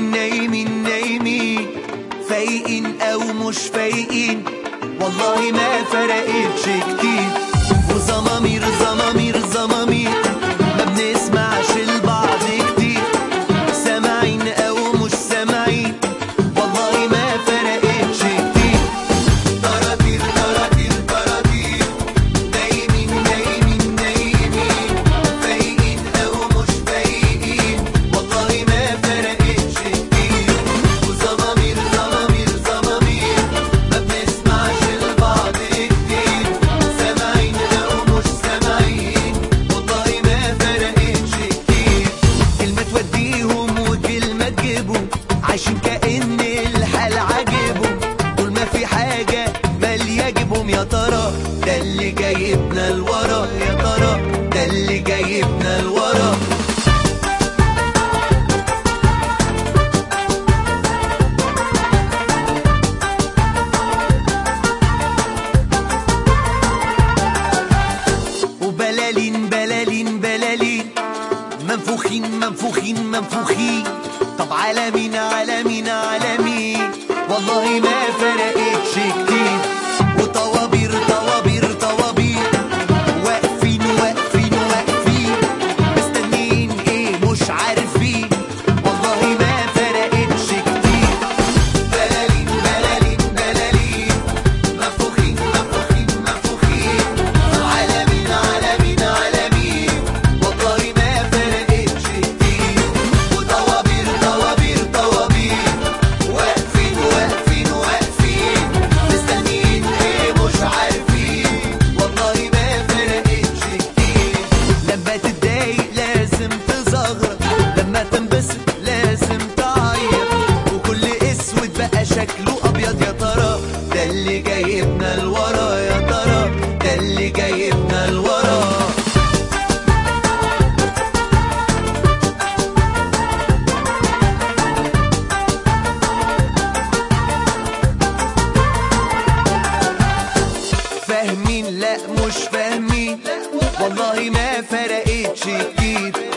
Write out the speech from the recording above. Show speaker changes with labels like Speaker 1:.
Speaker 1: نايمين نايمين، فايقين او مش فايقين، والله ما فرقتش كتير. وزمامير زمامير زمامير، ما بنسمعش لبعض كتير، سامعين او مش سامعين، والله ما فرقتش كتير. طراطير طراطير طراطير، نايمين نايمين نايمين، فايقين او مش فايقين، والله ما فرقتش كتير. وزمامير زمامير زمامير، ما بنسمعش لبعض كتير، سامعين او مش سامعين، والله ما فرقتش كتير. كلمة توديهم وكلمة تجيبهم، عايشين كأن الحال عاجبهم، طول ما في حاجة مالية جيبهم. يا ترى ده اللي جايبنا لورا، يا ترى ده اللي جايبنا لورا. وبلالين بلالين بلالين، منفوخين منفوخين منفوخين، طب على مين على مين على مين، والله ما فرقتش كتير. وطوابير طوابير طوابير، واقفين واقفين واقفين، مستنيين ايه مش عارفين، والله ما فرقتش كتير. بلالين بلالين بلالين، منفوخين منفوخين منفوخين، على مين على مين على مين، والله ما فرقتش كتير. وطوابير طوابير طوابير، واقفين واقفين واقفين، مستنيين ايه مش عارفين، والله ما فرقتش كتير. لما تتضايق لازم تزغرط، لما تنبسط لازم تعيط، وكل اسود بقى شكله ابيض. يا ترى ده اللي جايبنا لورا، يا ترى ده اللي جايبنا لورا. فاهمين لا مش فاهمين، والله ما فرقتش كتير.